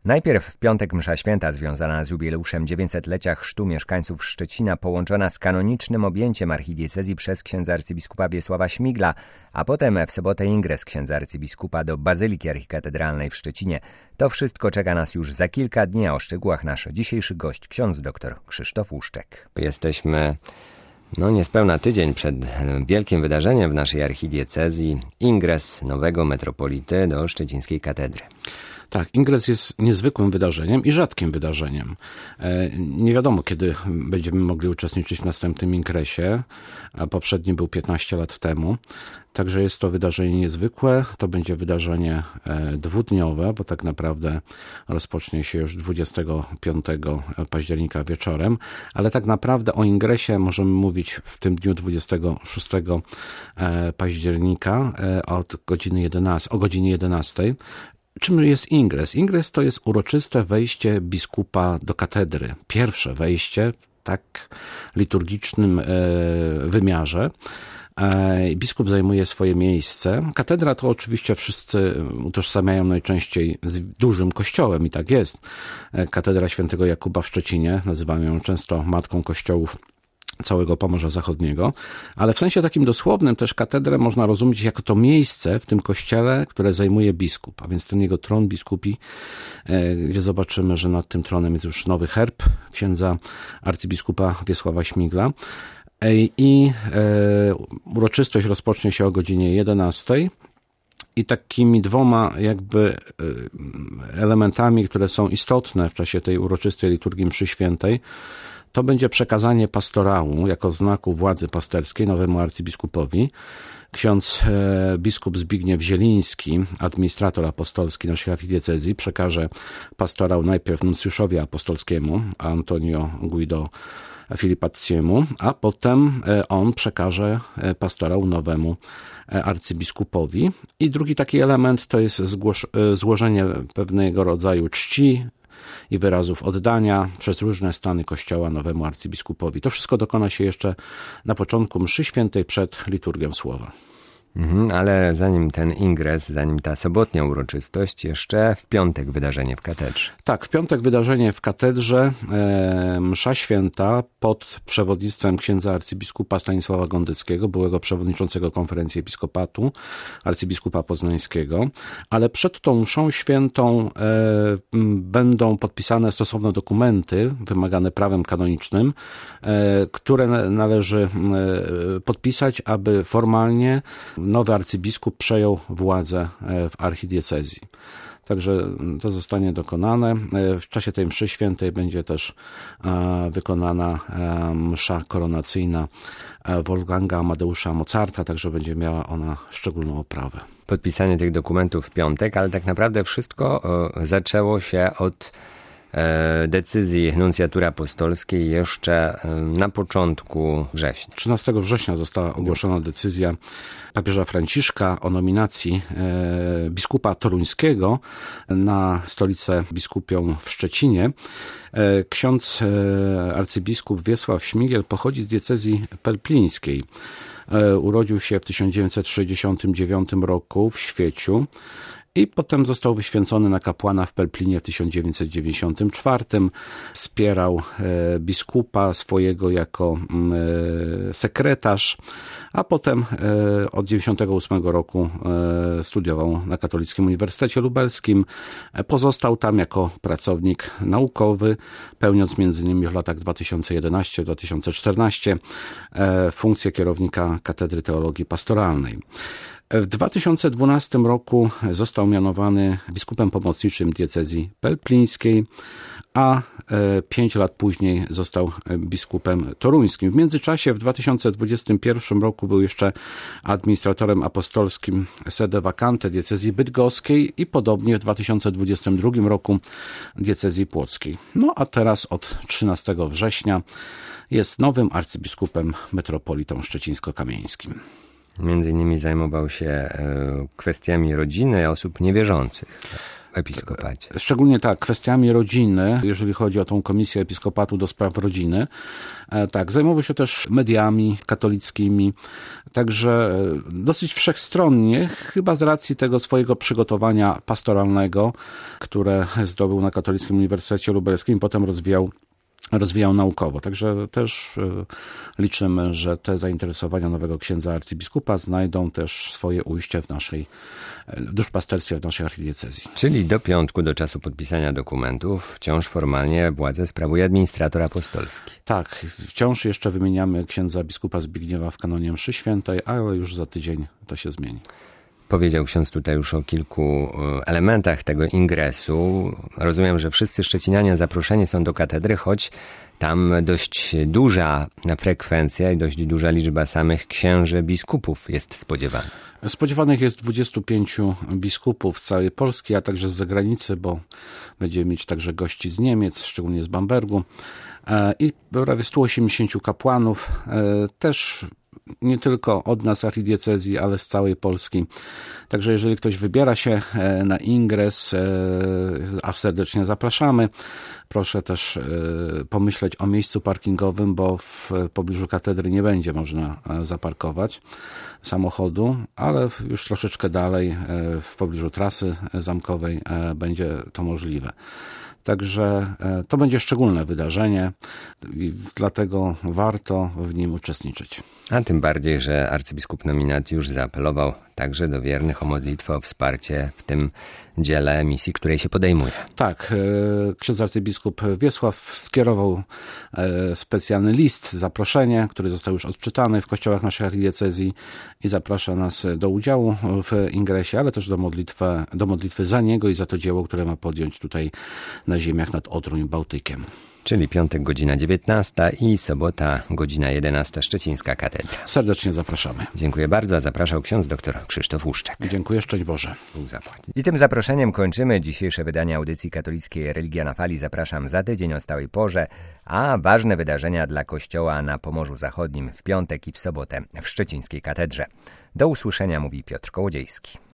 Najpierw w piątek msza święta związana z jubileuszem 900-lecia chrztu mieszkańców Szczecina, połączona z kanonicznym objęciem archidiecezji przez księdza arcybiskupa Wiesława Śmigla, a potem w sobotę ingres księdza arcybiskupa do Bazyliki Archikatedralnej w Szczecinie. To wszystko czeka nas już za kilka dni, a o szczegółach nasz dzisiejszy gość, ksiądz dr Krzysztof Łuszczek. Jesteśmy niespełna tydzień przed wielkim wydarzeniem w naszej archidiecezji, ingres nowego metropolity do szczecińskiej katedry. Tak, ingres jest niezwykłym wydarzeniem i rzadkim wydarzeniem. Nie wiadomo, kiedy będziemy mogli uczestniczyć w następnym ingresie, a poprzedni był 15 lat temu. Także jest to wydarzenie niezwykłe. To będzie wydarzenie dwudniowe, bo tak naprawdę rozpocznie się już 25 października wieczorem, ale tak naprawdę o ingresie możemy mówić w tym dniu 26 października o godzinie 11. Czym jest ingres? Ingres to jest uroczyste wejście biskupa do katedry. Pierwsze wejście w tak liturgicznym wymiarze. Biskup zajmuje swoje miejsce. Katedra to oczywiście wszyscy utożsamiają najczęściej z dużym kościołem i tak jest. Katedra Świętego Jakuba w Szczecinie, nazywamy ją często matką kościołów całego Pomorza Zachodniego, ale w sensie takim dosłownym też katedrę można rozumieć jako to miejsce w tym kościele, które zajmuje biskup, a więc ten jego tron biskupi, gdzie zobaczymy, że nad tym tronem jest już nowy herb księdza arcybiskupa Wiesława Śmigla. I uroczystość rozpocznie się o godzinie 11. I takimi dwoma elementami, które są istotne w czasie tej uroczystej liturgii mszy świętej, to będzie przekazanie pastorału jako znaku władzy pasterskiej nowemu arcybiskupowi. Ksiądz biskup Zbigniew Zieliński, administrator apostolski naszej archidiecezji, przekaże pastorał najpierw nuncjuszowi apostolskiemu Antonio Guido Filipacciemu, a potem on przekaże pastorał nowemu arcybiskupowi. I drugi taki element to jest złożenie pewnego rodzaju czci i wyrazów oddania przez różne stany Kościoła nowemu arcybiskupowi. To wszystko dokona się jeszcze na początku mszy świętej przed liturgią słowa. Ale zanim ten ingres, zanim ta sobotnia uroczystość, jeszcze w piątek wydarzenie w katedrze. Tak, w piątek wydarzenie w katedrze, msza święta pod przewodnictwem księdza arcybiskupa Stanisława Gondeckiego, byłego przewodniczącego konferencji episkopatu, arcybiskupa poznańskiego, ale przed tą mszą świętą będą podpisane stosowne dokumenty wymagane prawem kanonicznym, które należy podpisać, aby formalnie nowy arcybiskup przejął władzę w archidiecezji. Także to zostanie dokonane. W czasie tej mszy świętej będzie też wykonana msza koronacyjna Wolfganga Amadeusza Mozarta, także będzie miała ona szczególną oprawę. Podpisanie tych dokumentów w piątek, ale tak naprawdę wszystko zaczęło się od decyzji nuncjatury apostolskiej jeszcze na początku września. 13 września została ogłoszona decyzja papieża Franciszka o nominacji biskupa toruńskiego na stolicę biskupią w Szczecinie. Ksiądz arcybiskup Wiesław Śmigiel pochodzi z diecezji pelplińskiej. Urodził się w 1969 roku w Świeciu. I potem został wyświęcony na kapłana w Pelplinie w 1994. Wspierał biskupa swojego jako sekretarz, a potem od 1998 roku studiował na Katolickim Uniwersytecie Lubelskim. Pozostał tam jako pracownik naukowy, pełniąc m.in. w latach 2011-2014 funkcję kierownika Katedry Teologii Pastoralnej. W 2012 roku został mianowany biskupem pomocniczym diecezji pelplińskiej, a 5 lat później został biskupem toruńskim. W międzyczasie w 2021 roku był jeszcze administratorem apostolskim sede vacante diecezji bydgoskiej i podobnie w 2022 roku diecezji płockiej. A teraz od 13 września jest nowym arcybiskupem metropolitą szczecińsko-kamieńskim. Między innymi zajmował się kwestiami rodziny osób niewierzących. episkopacie. Szczególnie tak, kwestiami rodziny, jeżeli chodzi o tą Komisję Episkopatu do spraw rodziny. Tak, zajmował się też mediami katolickimi, także dosyć wszechstronnie, chyba z racji tego swojego przygotowania pastoralnego, które zdobył na Katolickim Uniwersytecie Lubelskim, potem rozwijał naukowo. Także też liczymy, że te zainteresowania nowego księdza arcybiskupa znajdą też swoje ujście w duszpasterstwie w naszej archidiecezji. Czyli do piątku, do czasu podpisania dokumentów, wciąż formalnie władzę sprawuje administrator apostolski. Tak, wciąż jeszcze wymieniamy księdza biskupa Zbigniewa w kanonie mszy świętej, ale już za tydzień to się zmieni. Powiedział ksiądz tutaj już o kilku elementach tego ingresu. Rozumiem, że wszyscy szczecinianie zaproszeni są do katedry, choć tam dość duża frekwencja i dość duża liczba samych księży biskupów jest spodziewana. Spodziewanych jest 25 biskupów z całej Polski, a także z zagranicy, bo będziemy mieć także gości z Niemiec, szczególnie z Bambergu, i prawie 180 kapłanów, też nie tylko od nas archidiecezji, ale z całej Polski. Także jeżeli ktoś wybiera się na ingres, a serdecznie zapraszamy, proszę też pomyśleć o miejscu parkingowym, bo w pobliżu katedry nie będzie można zaparkować samochodu, ale już troszeczkę dalej w pobliżu trasy zamkowej będzie to możliwe. Także to będzie szczególne wydarzenie i dlatego warto w nim uczestniczyć. A tym bardziej, że arcybiskup nominat już zaapelował także do wiernych o modlitwę, o wsparcie w tym dziele misji, której się podejmuje. Tak, ksiądz arcybiskup Wiesław skierował specjalny list, zaproszenie, który został już odczytany w kościołach naszej archidiecezji i zaprasza nas do udziału w ingresie, ale też do modlitwy za niego i za to dzieło, które ma podjąć tutaj na ziemiach nad Odrą i Bałtykiem. Czyli piątek godzina 19 i sobota godzina 11 Szczecińska Katedra. Serdecznie zapraszamy. Dziękuję bardzo. Zapraszał ksiądz dr Krzysztof Łuszczak. Dziękuję, szczęść Boże. Bóg zapłać. I tym zaproszeniem kończymy dzisiejsze wydanie audycji katolickiej Religia na Fali. Zapraszam za tydzień o stałej porze, a ważne wydarzenia dla Kościoła na Pomorzu Zachodnim w piątek i w sobotę w Szczecińskiej Katedrze. Do usłyszenia, mówi Piotr Kołodziejski.